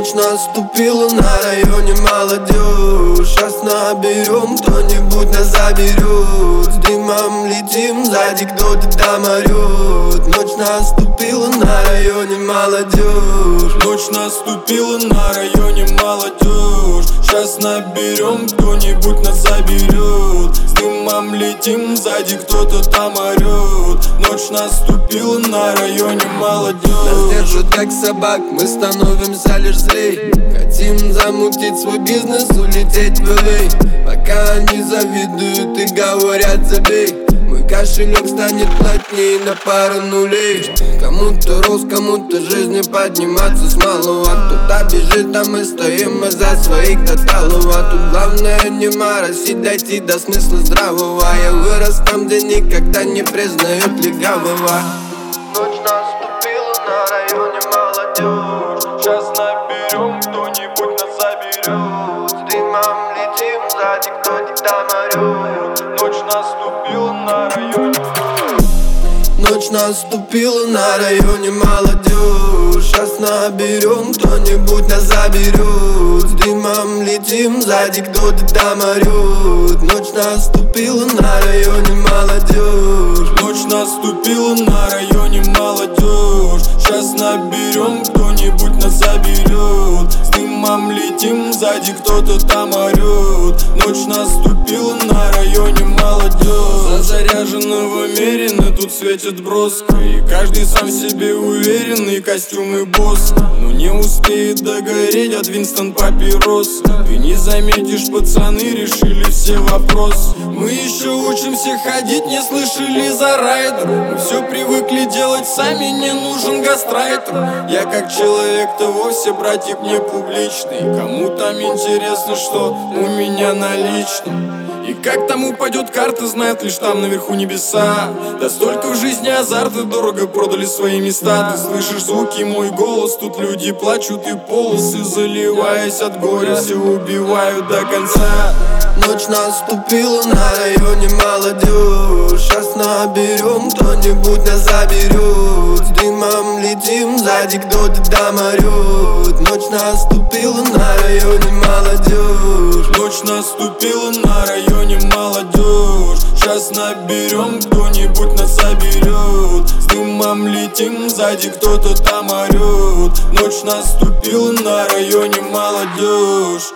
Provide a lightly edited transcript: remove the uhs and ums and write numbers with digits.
Ночь наступила, на районе молодежь. Сейчас наберем, кто-нибудь нас заберет. С дымом летим, сзади кто-то там орет. Ночь наступила, на районе молодежь. Ночь наступила, на районе молодежь. Сейчас наберем, кто-нибудь нас заберет. С дымом летим, сзади кто-то там орет. Ночь наступила, на районе молодежь. Нас держат как собак, мы становимся лишь злей. Хотим замутить свой бизнес, улететь в LA. Пока они завидуют и говорят забей, мой кошелек станет плотнее на пару нулей. Кому-то рост, кому-то жизни подниматься с малого. Кто-то бежит, а мы стоим, мы за своих до талого. Тут главное не моросить, дойти до смысла здравого. Я вырос там, где никогда не признают легавого. Ночь наступила, на районе молодежь. Сейчас наберем, кто-нибудь нас заберет. С дымом летим, сзади кто-то там орет. Ночь наступила, на районе. Ночь наступила, на районе молодежь. Сейчас наберем, кто-нибудь нас заберет. С дымом летим, сзади кто-то там орет. Ночь наступила, на районе молодежь. Ночь наступила, на районе молодежь. Сейчас наберем, кто-нибудь нас заберет. С дымом летим, сзади кто-то там орет. Ночь наступила, на районе молодежь. За заряженного мерено тут светит броска. И каждый сам в себе уверенный, костюмы босс. Но не успеет догореть от Винстон папирос. Ты не заметишь, пацаны решили все вопросы. Мы еще учимся ходить, не слышали за райдер. Мы все привыкли делать сами, не нужен гастрайтер. Я как человек-то вовсе, братик, не публичный. Кому там интересно, что у меня налично. И как там упадет карта, знает лишь там наверху небеса. Да столько в жизни азарта, дорого продали свои места. Ты слышишь звуки, мой голос, тут люди плачут и полосы, заливаясь от горя, все убивают до конца. Ночь наступила, на районе молодежь. Сейчас наберем, кто-нибудь нас заберет. С дымом летим, сзади кто-то там орет. Ночь наступила, на районе молодежь. Ночь наступила, на районе молодежь. Сейчас наберем, кто-нибудь нас заберет. С дымом летим, сзади кто-то там орет. Ночь наступила, на районе молодежь.